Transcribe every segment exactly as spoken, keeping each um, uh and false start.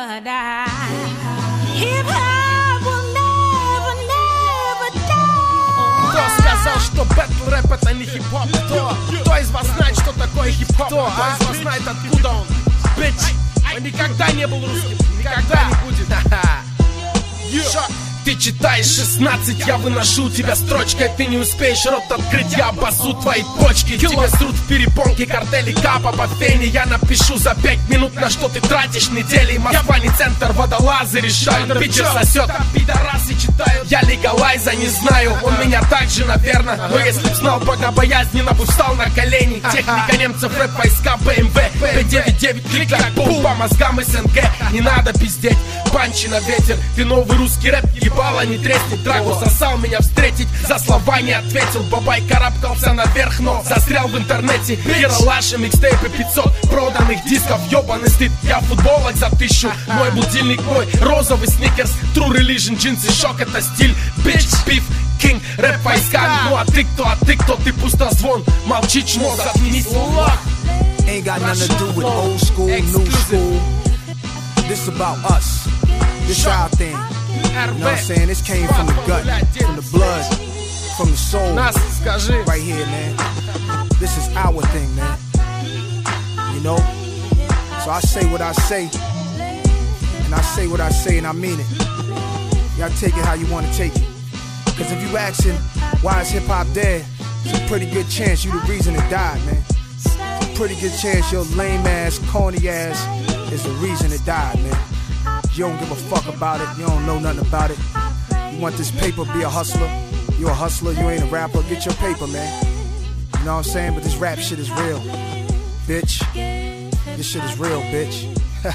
never die. Hip hop will never, never die. Кто сказал, что бэтл рэп это не хип-хоп? Кто? Кто из вас знает, что такое хип-хоп? Кто? Кто из вас знает, откуда он? Бич! Он никогда не был русским. Никогда не будет. Шо? Ты читаешь шестнадцать, я выношу тебя строчкой. Ты не успеешь рот открыть, я обосу твои почки. Тебя срут в перепонке картели капа по фене. Я напишу за пять минут, на что ты тратишь недели. Москва не центр, водолазы решают. Питер сосет, а пидорасы читают. Я легалайза не знаю, он меня так же, наверное. Но если б знал, богобоязненно бы встал на колени. Техника немцев, рэп, войска, бэ эм вэ бэ девять девять, клик как бум по мозгам эс эн гэ. Не надо пиздеть, панчи на ветер. Ты новый русский рэп, ебало не треснет. Драгу сосал меня встретить, за слова не ответил. Бабай карабкался наверх, но застрял в интернете. Ералаши, микстейпы, пятьсот проданных дисков. Ёбаный стыд, я в футболок за тысячу. Мой будильник, мой розовый сникерс. True Religion, джинсы, шок, это стиль. Bitch, пив, кинг, рэп, войска. Ну а ты кто, а ты кто, ты пустозвон. Молчи, чмо, заткнись, лох. Ain't got nothing to do with old school, new school. This about us. This our thing. You know what I'm saying? This came from the gut, from the blood, from the soul. Right here, man. This is our thing, man. You know? So I say what I say. And I say what I say and I mean it. Y'all take it how you want to take it. Cause if you asking why is hip hop dead, it's a pretty good chance you the reason it died, man. Pretty good chance your lame ass, corny ass is the reason it died, man. You don't give a fuck about it, you don't know nothing about it. You want this paper, be a hustler. You a hustler, you ain't a rapper, get your paper, man. You know what I'm saying? But this rap shit is real, bitch. This shit is real, bitch.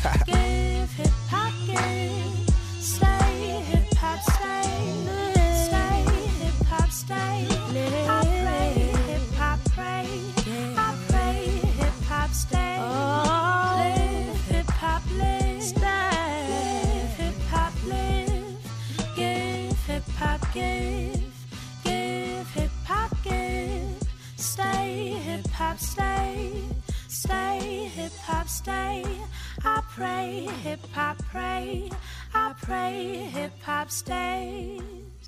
Give, give, hip hop, give, stay, hip hop, stay, stay, hip hop, stay. I pray, hip hop, pray, I pray, hip hop, stay.